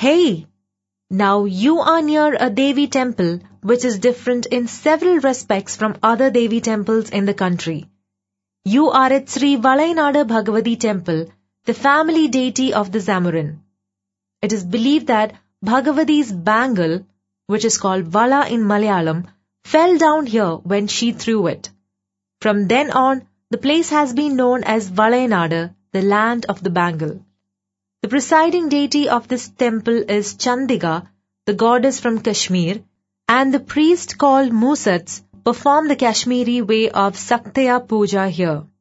Hey! Now you are near a Devi temple which is different in several respects from other Devi temples in the country. You are at Sri Valainada Bhagavati temple, the family deity of the Zamorin. It is believed that Bhagavati's bangle, which is called Vala in Malayalam, fell down here when she threw it. From then on, the place has been known as Valainada, the land of the bangle. The presiding deity of this temple is Chandiga, the goddess from Kashmir, and the priest called Musats perform the Kashmiri way of Saktaya Puja here.